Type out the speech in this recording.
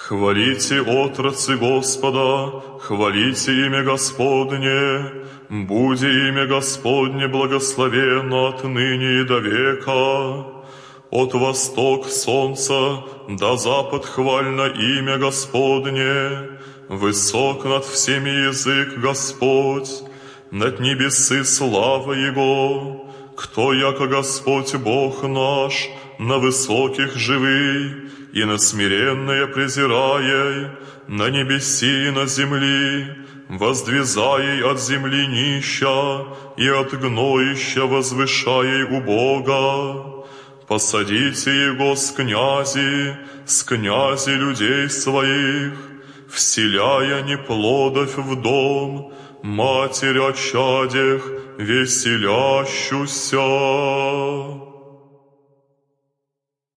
Хвалите отрацы Господа, хвалите имя Господне, буди имя Господне благословенно отныне и до века. От восток солнца до запад хвально имя Господне, высок над всеми язык Господь, над небесы слава Его. Кто яко Господь Бог наш, на высоких живый, и на смиренное презираей, на небеси и на земли, воздвизаей от земли нища, и от гноища возвышаей у Бога. Посадите Его с князи людей своих, вселяя неплодовь в дом, Матерь о чадях веселящуся.